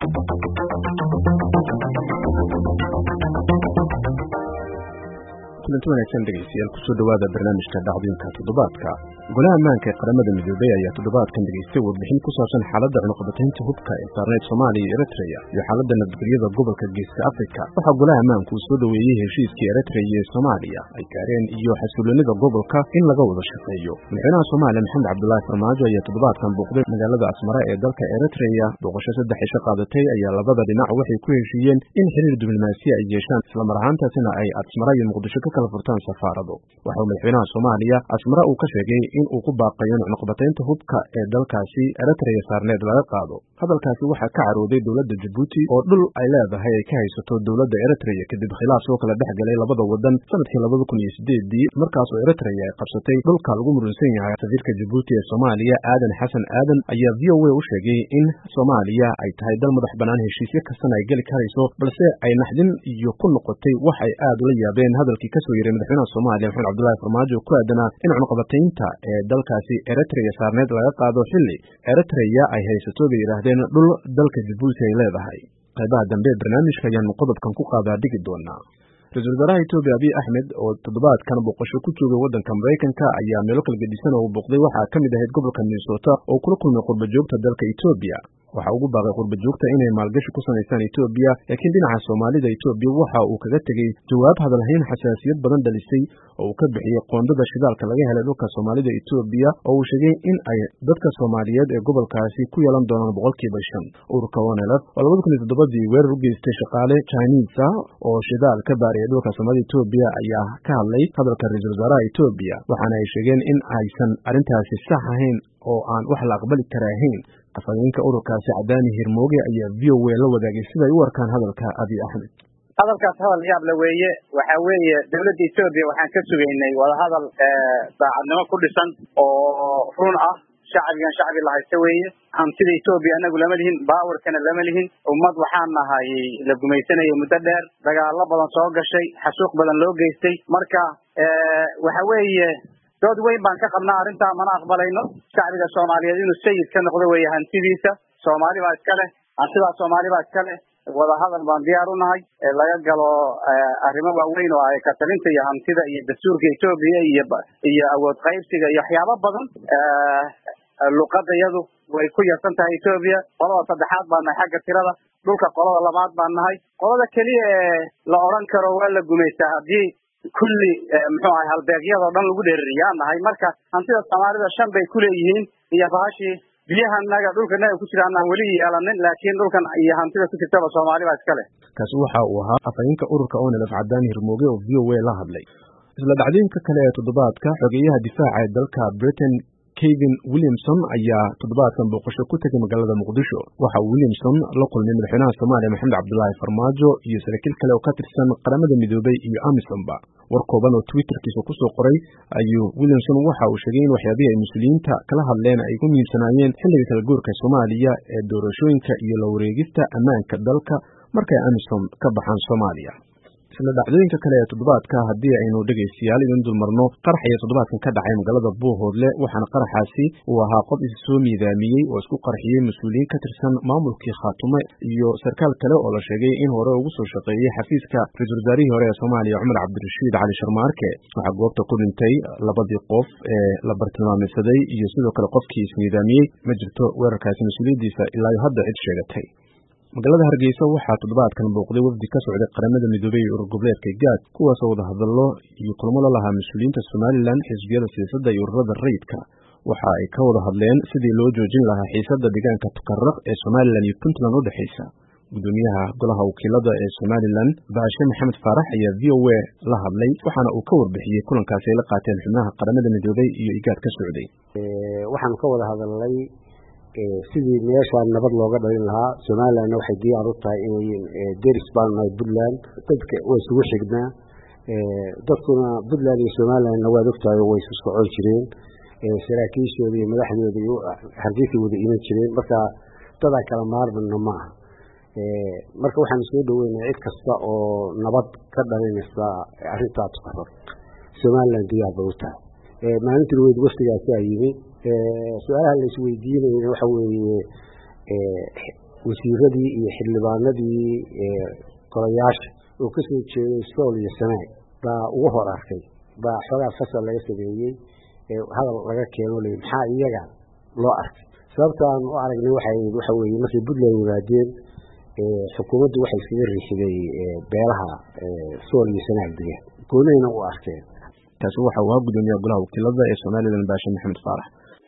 kulanti wanaagsan dhegeystayaal kusoo dhawaada barnaamijka dhacdooyinka toddobaadka. golaha ammaanka ee qaramada midoobay ayaa toddobaadkan dhegeystay warbixin ku saabsan xaaladda cunaqabataynta hubka ee saarneyd Soomaaliya iyo Eritrea iyo xaaladda nabadgelyada gobolka Geeska Afrika. waxaa golaha ammaanku uu soo dhaweeyey heshiiskii Eritrea iyo Soomaaliya ay gaareen iyo xasiloonida gobolka in laga wada shaqeeyo. madaxweynaha Soomaaliya Maxamed Cabdullaahi Farmaajo ayaa toddobaadkan booqday magaalada Asmara ee dalka Eritrea. booqasho 3 cisho qaadatay ayaa labada dhinac waxay ku heshiiyeen in xiriir diblomaasi ay yeeshaan isla mar ahaantaasina ay Asmara iyo Muqdisho ka kala furtaan safaarado. waxa uu madaxweynaha Soomaaliya Asmara uu ka sheegay in uu ku baaqayo cunaqabataynta hubka ee dalkaasi Eritrea saarneed laga qaado. hadalkaasi waxaa ka carooday dowladda Djibouti oo dhul ay leedahay ay ka haysato dowladda Eritrea kadib khilaaf soo kala dhex galay labada wadan sanadkii 2008 markaas oo Eritrea ay qabsatay dhulka lagu muransan yahay. safiirka Djibouti ee Soomaaliya Aadan Xasan Aadan ayaa VOA u sheegay in Soomaaliya ay tahay dal madax banaan heshiisyo kastana ay gali karayso, balse ay naxdin iyo ku noqotay wax ay aad ula yaabeen hadalkii ka soo yeeray madaxweynaha Soomaaliya Maxamed Cabdullaahi Farmaajo ku aadanaa in cunaqabataynta ee dalkaasi Eritrea saarneed laga qaado xilli Eritrea ay haysato bay yiraahdeen dhul dalka Djibouti ay leedahay. qaybaha dambe barnaamijka ayaan qodobkan ku qaadaa dhigi doonaa. Ra'iisul Wasaaraha Itoobiya Abiy Ahmed oo toddobaadkan booqasho ku joogay wadanka Mareykanka ayaa meelo kala gedisan oo booqday waxaa ka mid ahayd gobolka Minnesota oo kula kulmay qurba joogta dalka Itoobiya. waxa ugu baaqay qurba joogta inay maalgashi ku sameeyaan Itoobiya, laakiin dhinaca Soomaalida Itoobiya waxa uu kaga tagay jawaab hadalhayn xasaasiyad badan dhalisay oo uu ka bixiyay qoondada shidaalka laga helay dhulka Soomaalida Itoobiya oo uu sheegay in ay dadka Soomaaliyeed ee gobolkaasi ku yeelan doonaan 5%. ururka ONLF oo 2007 weerar u geystay shaqaale Chinese oo shidaal ka baariyay dhulka Soomaalida Itoobiya ayaa ka hadlay hadalka ra'iisul wasaaraha Itoobiya, waxaana ay sheegeen in aysan arintaasi sax ahayn oo aan wax la aqbali karayn. afhayeenka ururkaasi Cadaani Hirmooge ayaa VOA la wadaagay sida ay u arkaan hadalka Abiy Ahmed. hadalkaas hadal yaab la weeye. waxa weeye dawladda Itoobiya waxaan ka sugaynay wada hadal daacadnimo ku dhisan oo run ah. shacbi la haysta weeye. hantida Itoobiya anagu lama lihin, baawarkana lama lihin. ummad waxaan nahay la gumaysanayay muddo dheer, dagaalo badan soo gashay, xasuuq badan loo geystay. marka waxa weeye dood weyn baan ka qabnaa arrinta, mana aqbalayno. shacbiga Soomaaliyeed inuu sayid ka noqdo weeye hantidiisa. Soomaali baa iska leh, hantida Soomaali baa iska leh. wada hadal baan diyaar u nahay laga galo arrimo waaweyn oo ay ka talinta iyo hantida iyo dastuurka Itoobiya iyo awood qaybsiga iyo waxyaabo badan. luqadayadu way ku yarsan tahay Itoobiya. qolada saddexaad baan nahay xagga tirada, dhulka qolada labaad baan nahay. qolada kaliya la oran karo waa la gumaystaa haddii kulli muxuu ahay halbeegyada dhan lagu dheeririyaa nahay. marka hantida Soomaalida 5 bay ku leeyihiin iyo baashi biyahanaga dhulkanaga ku jiraan aan wali yeelanin, laakiin dhulkan iyo hantida ku jirtaba Soomaali baa iska leh. kaasi waxa uu ahaa afhayeenka ururka ONLF Cadaani Hirmooge oo VOA la hadlay. isla dhacdooyinka kale ee toddobaadka, xogeyaha difaaca ee dalka Britain Kevin Williamson ayaa toddobaadkan booqasho ku tagay magaalada Muqdisho. waxa uu Williamson la kulmay madaxweynaha Soomaaliya Maxamed Cabdullaahi Farmaajo iyo saraakiil kale oo ka tirsan qaramada midoobay iyo AMISOM-ba. war kooban oo Twitterkiisa ku soo qoray ayuu Williamson waxa uu sheegay in waxyaabihii ay mas'uuliyiinta kala hadleen ay ku miinsanaayeen xilliga kala guurka Soomaaliya ee doorashooyinka iyo la wareegista ammaanka dalka markay AMISOM ka baxaan Soomaaliya. isla dhacdooyinka kale ee toddobaadka haddii aynu dhegeystayaal idin dulmarno, qarax ayaa toddobaadkan ka dhacay magaalada Buuhoodle, waxaana qaraxaasi uu ahaa qof is soo miidaamiyey oo isku qarxiyey mas'uuliyiin ka tirsan maamulkii Khaatume iyo sarkaal kale oo la sheegay in hore ugu soo shaqeeyay xafiiska ra'iisul wasaarihii hore ee Soomaaliya Cumar Cabdirashiid Cali Sharmaarke. waxaa goobta ku dhintay labadii qof ee la bartilmaameedsaday iyo sidoo kale qofkii is miidaamiyey. ma jirto weerarkaasi mas'uuliyadiisa ilaa hadda cid sheegatay. magaalada Hargeysa waxaa toddobaadkan booqday wafdi ka socday qaramada midoobay iyo urur goboleedka GAD, kuwaas oo wada hadallo iyo kulamo la lahaa mas'uuliyiinta Somaliland, xisbiyada siyaasadda iyo ururada rayidka. waxa ay ka wada hadleen sidii loo joojin lahaa xiisadda deegaanka Tukarraq ee Somaliland iyo Puntland u dhaxaysa. gudoomiyaha golaha wakiilada ee Somaliland Baashe Maxamed Faarax ayaa VOA la hadlay, waxaana uu ka warbixiyey kulankaasi ay la qaateen xubnaha qaramada midoobay iyo GAD ka socday. waxaan ka wada hadalnay sidii meeshaan nabad looga dhalin lahaa. Somaliland waxay diyaar u tahay inay deris baan Puntland dadka way isugu xignaa. dadkuna Puntland iyo Somaliland waa ogtahay way isku socon jireen. saraakiishooda iyo madaxdooda iyo Hargeysa wada iman jireen. marka dad kala maarmana maaha. marka waxaan soo dhaweynaa cid kasta oo nabad ka dhalinaysa arrinta Tukarraq. Somaliland diyaar bay u tahay. maalintii weyd waqtigaas ay yimi su'aalaha la isweydiinayay waxa weeye wasiiradii iyo xildhibaanadii golayaasha oo ka soo jeeday sool iyo sanaag baa ugu hor arkay baa xogaa fasal laga sameeyey hadal laga keeno leeyahay maxaa iyaga loo arkay sababta aan u aragnay waxa weeye markii Puntland yimaadeen xukuumaddu waxay iskaga riixday beelaha sool iyo sanaag degan goonayna u arkeen taasi waxa uu gudoomiyaha golaha wakiilada ee Soomaaliland Baasha Maxamed Faarax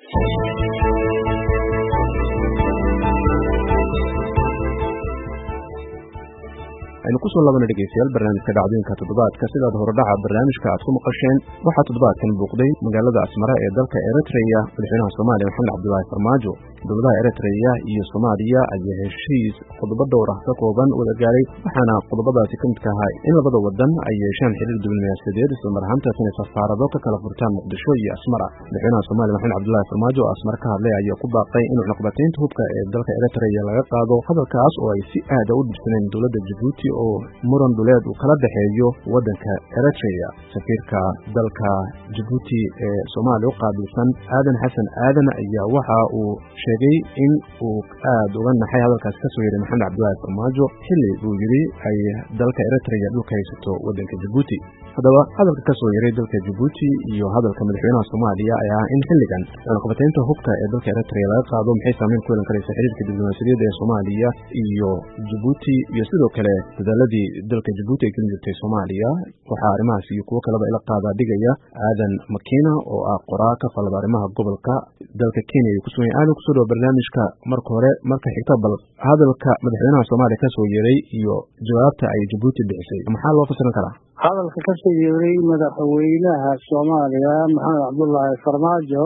aynu ku soo laabana dhegeystayaal barnaamijka dhacdooyinka toddobaadka sidaad horodhaca barnaamijka aad ku maqasheen waxaa toddobaadkan buuqday magaalada Asmara ee dalka Eritrea madaxweynaha Soomaaliya Maxamed Cabdullaahi Farmaajo dowladaha Eritrea iyo Soomaaliya ayaa heshiis qodobo dhowr ah ka kooban wada gaaray waxaana qodobadaasi ka mid ka ahaa in labada wadan ay yeeshaan xiriir diblomaasiyadeed isla mar ahaantaasina safaarado ka kala furtaan Muqdisho iyo Asmara madaxweynaha Soomaaliya Maxamed Cabdullaahi Farmaajo oo Asmara ka hadlay ayaa ku baaqay in cunaqabataynta hubka ee dalka Eritrea laga qaado hadalkaas oo ay si aad u dhibsaneen dowladda Djibouti oo muran dhuleed uu kala dhaxeeyo wadanka Eritrea safiirka dalka Djibouti ee Soomaaliya u qaabilsan Aadan Xasan Aadan ayaa waxa uu sheegay in uu aad uga naxay hadalkaas ka soo yeeray Maxamed Cabdullaahi Farmaajo xilli uu yiri ay dalka Eritrea dhulka haysato wadanka Djibouti hadaba hadalka ka soo yeeray dalka Djibouti iyo hadalka madaxweynaha Soomaaliya ayaa in xilligan cunaqabataynta hubka ee dalka Eritrea laga qaado maxay saameyn ku yeelan karaysaa xiriirka diblomaasiyadeed ee Soomaaliya iyo Djibouti iyo sidoo kale dadaaladii dalka Djibouti ay ka jirtay Soomaaliya waxa arrimahaas iyo kuwa kale ila qaada dhigaya Aadan Makina oo ah qoraa ka falada arrimaha gobolka dalka Kenya ku soo yahay ku soo barnaamijka marka hore marka xigta bal hadalka madaxweynaha Soomaaliya ka soo yeeray iyo jawaabta ay Djibouti bixisay maxaa loo fasiran karaa hadalka ka soo yeeray madaxweynaha Soomaaliya Maxamed Cabdullaahi Farmaajo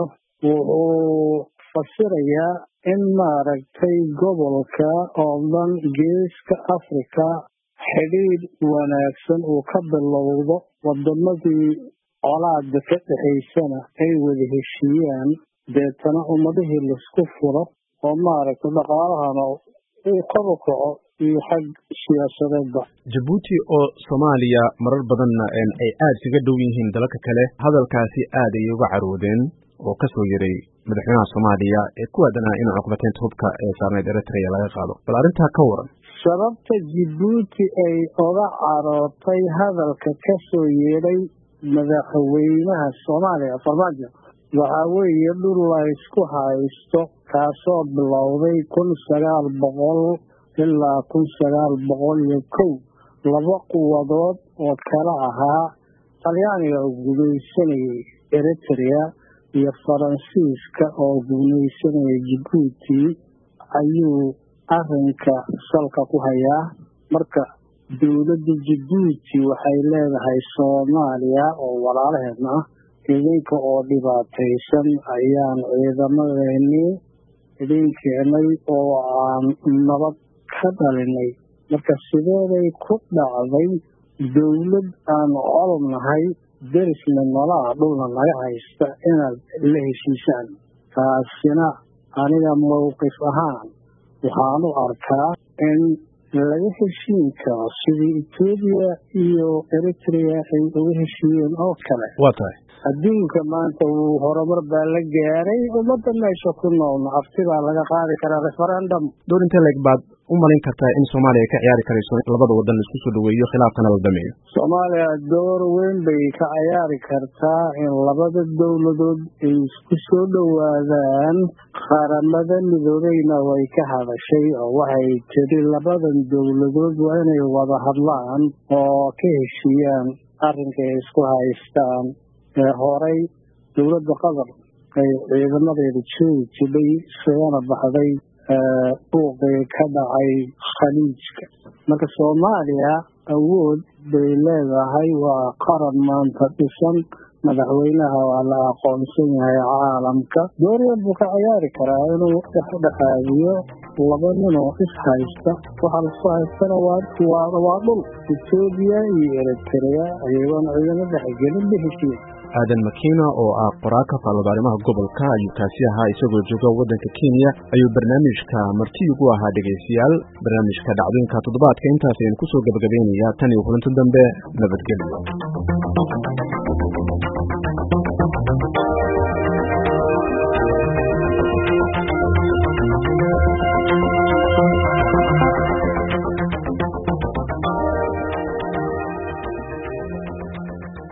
wuxuu fasirayaa in maaragtay gobolka oo dhan geeska Afrika xiriir wanaagsan uu ka bilowdo wadamadii colaadda ka dhaxaysana ay wada heshiiyaan deetana ummadihii laisku furo oo maaragtay dhaqaalahana uu kor u kaco iyo xag siyaasadeedba Djibouti oo Soomaaliya marar badanna ay aad kaga dhow yihiin dalalka kale hadalkaasi aad ay uga caroodeen oo ka soo yeeray madaxweynaha Soomaaliya ee ku aadanaa in cunaqabataynta hubka ee saarneyd Eritrea laga qaado bal arrintaa ka waran sababta Djibouti ay uga carootay hadalka ka soo yeeray madaxweynaha Soomaaliya Farmaajo waxa weeye dhul la isku haysto kaasoo bilowday 1900 ilaa 1901 laba quwadood oo kala ahaa Talyaaniga oo gudaysanayay Eritrea iyo Faransiiska oo gudaysanayay Djibouti ayuu arrinka salka ku hayaa marka dowladda Djibouti waxay leedahay Soomaaliya oo walaalaheedna idinka oo dhibaataysan ayaan ciidamadeeni idinkeenay oo aan nabad ka dhalinay marka sideeday ku dhacday dowlad aan colnahay derisna nolaa dhulna naga haysta inaad la heshiisaan taasina aniga mowqif ahaan waxaan u arkaa in laga heshiin karo sidii Ethiopia iyo Eritrea ay uga heshiiyeen oo kale waa tahay adduunka maanta uu horumar baa la gaaray ummadda meesha ku nool afti baa laga qaadi karaa referendum door intee leeg baad u malayn kartaa in Soomaaliya ka ciyaari karayso labada wadan isku soo dhaweeyo khilaafkana la dhameeyo Soomaaliya door weyn bay ka ciyaari kartaa in labada dowladood ay isku soo dhawaadaan qaramada midoobeyna way ka hadashay oo waxay tiri labadan dowladood waa inay wada hadlaan oo ka heshiiyaan arrinka ay isku haystaan horay dowladda Qatar ay ciidamadeeda joogtay soo baxday buuqay ka dhacay khaliijka marka Soomaaliya awood bay leedahay waa qaran maanta dhisan madaxweynaha waa la aqoonsan yahay caalamka dooriyad buu ka ciyaari karaa inuu dhexdhexaadiyo laba nin oo is haysta waxa la soo haystana waa dhul Ethiopia iyo Eritrea ayagoon ciidamo dhexgelin heshiis Aadan Makina oo ah qoraa ka falada arrimaha gobolka ayuu kaasi ahaa isagoo jooga wadanka Kenya ayuu barnaamijka marti ugu ahaa dhageystayaal barnaamijka dhacdooyinka toddobaadka intaas ayaan ku soo gabagabeynaya tan iyo kulanti dambe nabadgelyo